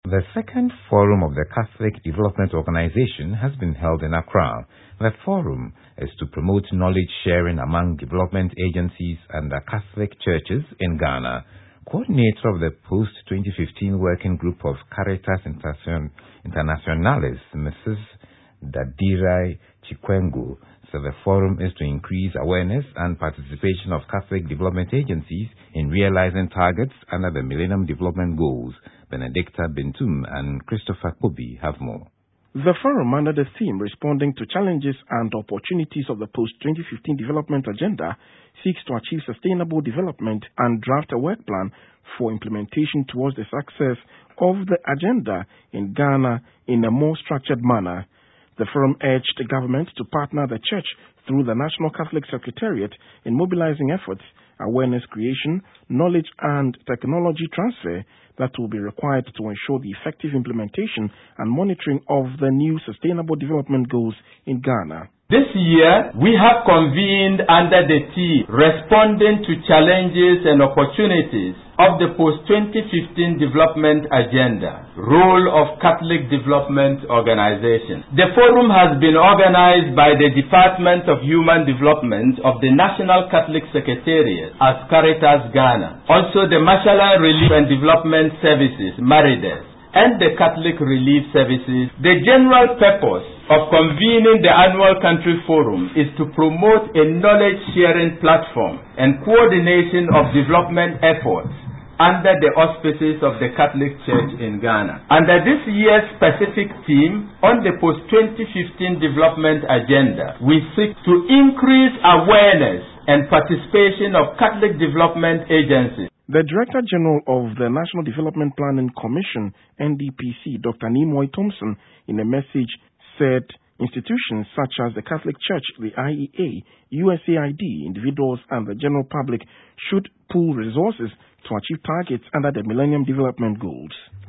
The second forum of the Catholic Development Organization has been held in Accra. The forum is to promote knowledge sharing among development agencies and the Catholic churches in Ghana. Coordinator of the post-2015 working group of Caritas Internationalis, Mrs. Dadirai Chikwengu, said the forum is to increase awareness and participation of Catholic development agencies in realizing targets under the Millennium Development Goals. Benedicta Bintum and Christopher Kobi have more. The forum, under the theme Responding to Challenges and Opportunities of the Post-2015 Development Agenda, seeks to achieve sustainable development and draft a work plan for implementation towards the success of the agenda in Ghana in a more structured manner. The forum urged the government to partner the church through the National Catholic Secretariat in mobilizing efforts, awareness creation, knowledge and technology transfer that will be required to ensure the effective implementation and monitoring of the new Sustainable Development Goals in Ghana. This year, we have convened under the theme Responding to Challenges and Opportunities of the Post-2015 Development Agenda, Role of Catholic Development Organizations. The forum has been organized by the Department of Human Development of the National Catholic Secretariat as Caritas Ghana, also the Mashallah Relief and Development Services, Marides, and the Catholic Relief Services. The general purpose of convening the annual country forum is to promote a knowledge-sharing platform and coordination of development efforts under the auspices of the Catholic Church in Ghana. Under this year's specific theme on the post-2015 development agenda, we seek to increase awareness and participation of Catholic development agencies. The Director General of the National Development Planning Commission, NDPC, Dr. Nimoy Thompson, in a message said institutions such as the Catholic Church, the IEA, USAID, individuals and the general public should pool resources to achieve targets under the Millennium Development Goals.